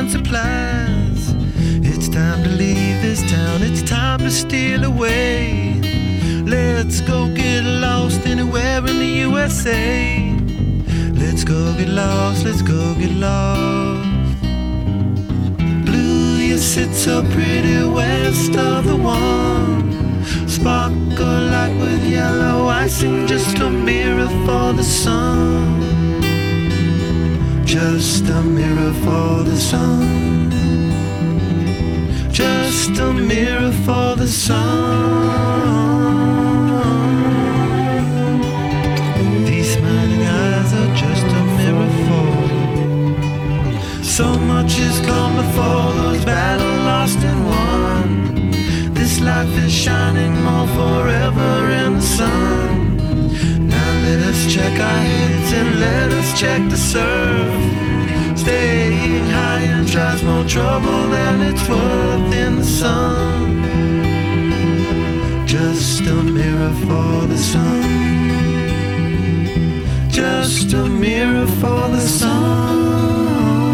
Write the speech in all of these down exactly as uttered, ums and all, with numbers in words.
and supplies. It's time to leave this town, it's time to steal away. Let's go get lost anywhere in the U S A. Let's go get lost, let's go get lost. Blue, you sit so pretty west of the one. Sparkle light with yellow icing, just a mirror for the sun. Just a mirror for the sun. Just a mirror for the sun. These smiling eyes are just a mirror for. So much has come before, those battles lost and won. This life is shining more forever in the sun. Now let us check our heads and let us check the surf. Staying high and tries more trouble than it's worth in the sun. Just a mirror for the sun. Just a mirror for the sun.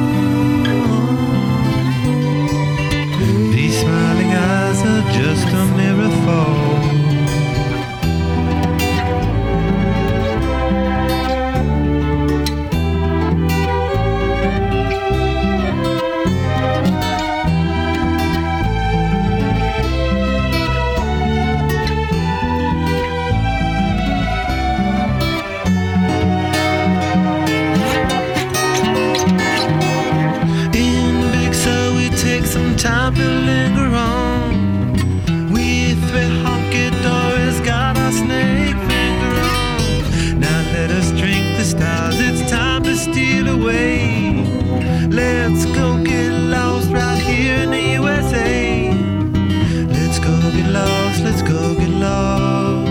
These smiling eyes are just a mirror for. Time to linger on. We three honky doors got our snake finger on. Now let us drink the stars, it's time to steal away. Let's go get lost right here in the U S A. Let's go get lost, let's go get lost.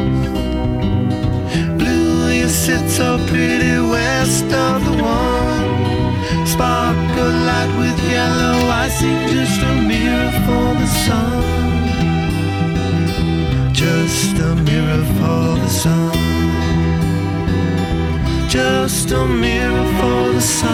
Blue, you sit so pretty west of the one. Sparkle light with yellow icing, just a mirror for the sun. Just a mirror for the sun. Just a mirror for the sun.